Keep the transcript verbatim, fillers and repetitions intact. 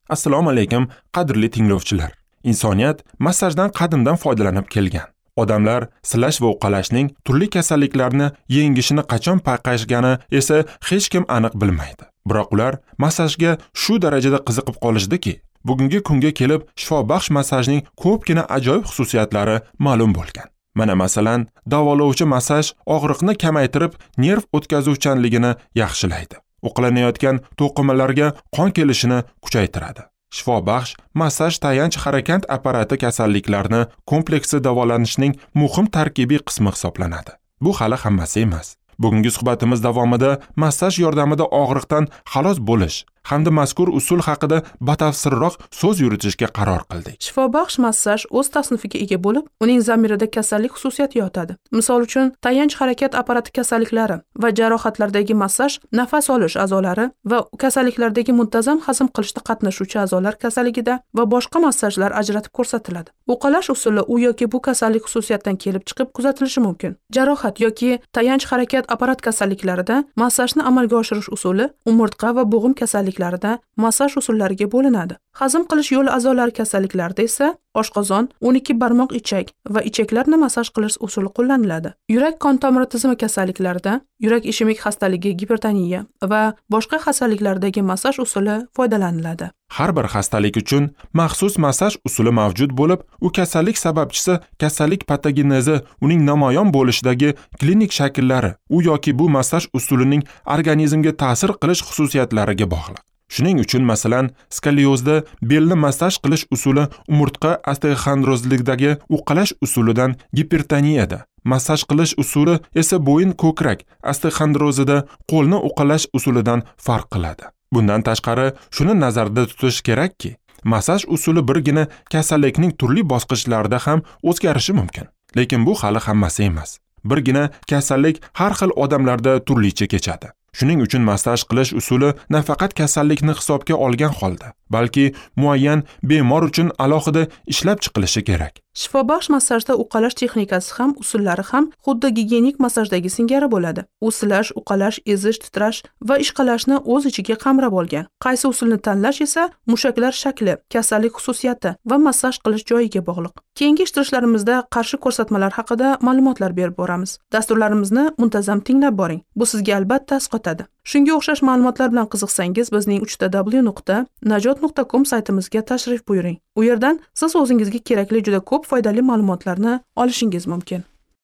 Assalomu alaykum, qadrli tinglovchilar. Insoniyat massajdan qadimdan foydalanib kelgan. Odamlar silash va uqalashning turli kasalliklarni yengishini qachon payqashgani esa hech kim aniq bilmaydi. Biroq ular massajga shu darajada qiziqib qolishdiki, bugungi kunga kelib shifobaxsh massajning ko'pgina ajoyib xususiyatlari ma'lum bo'lgan. Mana masalan, davolovchi massaj og'riqni kamaytirib, nerv o'tkazuvchanligini yaxshilaydi. Uqalanayotgan to'qimalarga qon kelishini kuchaytiradi. Shifobaxsh massaj tayanch harakat apparati kasalliklarni kompleksi davolanishning muhim tarkibiy qismi hisoblanadi. Bu hali hammasi emas. Bugungi suhbatimiz davomida massaj yordamida og'riqdan xalos bo'lish hamda mazkur usul haqida batafsilroq so'z yuritishga qaror qildik. Shifobaxsh massaj o'z tasnifiga ega bo'lib, uning zamirida kasallik xususiyati yotadi. Misol uchun, tayanch harakat apparati kasalliklari va jarohatlardagi massaj nafas olish a'zolari va kasalliklardagi muntazam hazm qilishda qatnashuvchi a'zolar kasalligida va boshqa massajlar ajratib ko'rsatiladi. Uqalash usuli u yoki bu kasallik xususiyatidan kelib chiqib kuzatilishi mumkin. Jarohat yoki tayanch harakat apparat kasalliklarida massajni amalga oshirish usuli umurtqa va bo'g'im kasalliklarida massaj usullariga bo'linadi. Hazm qilish yo'li a'zolari kasalliklarida esa oshqozon, o'n ikki barmoq ichak va ichaklarni massaj qilish usuli qo'llaniladi. Yurak qon tomiri tizimi kasalliklarida, yurak ishemik xastaligi, gipertoniya va boshqa kasalliklardagi massaj usuli foydalaniladi. Har bir xastalik uchun maxsus massaj usuli mavjud bo'lib, u kasallik sababchisi, kasallik patogenezi, uning namoyon bo'lishidagi klinik shakllari, u yoki bu massaj usulining organizmga ta'sir qilish xususiyatlariga bog'liq. Shuning uchun masalan, skoliozda belni massaj qilish usuli umurtqa osteoxondrozligidagi uqalash usulidan, gipertoniyada massaj qilish usuli esa bo'yin ko'krak osteoxondrozida qo'lni uqalash usulidan farq qiladi. Bundan tashqari, shuni nazarda tutish kerakki, massaj usuli birgina kasallikning turli bosqichlarida ham o'zgarishi mumkin. Lekin bu hali hammasi emas. Birgina kasallik har xil odamlarda turlicha kechadi. Shuning uchun massaj qilish usuli nafaqat kasallikni hisobga olgan holda, balki muayyan bemor uchun alohida ishlab chiqilishi kerak. Shifobaxsh massajda uqalash texnikasi ham, usullari ham xuddi gigiyenik massajdagi singari bo'ladi. U silash, uqalash, ezish, titrash va ishqalashni o'z ichiga qamrab olgan. Qaysi usulni tanlash esa mushaklar shakli, kasallik xususiyati va massaj qilish joyiga bog'liq. Keyingi ishtiroshlarimizda qarshi ko'rsatmalar haqida ma'lumotlar berib boramiz. Dasturlarimizni muntazam tinglab boring. Bu sizga albatta asqotadi. Shunga o'xshash ma'lumotlar bilan qiziqsangiz, bizning uch w w nuqta najot nuqta com saytimizga tashrif buyuring. U yerdan siz o'zingizga kerakli juda ko'p foydali ma'lumotlarni olishingiz mumkin.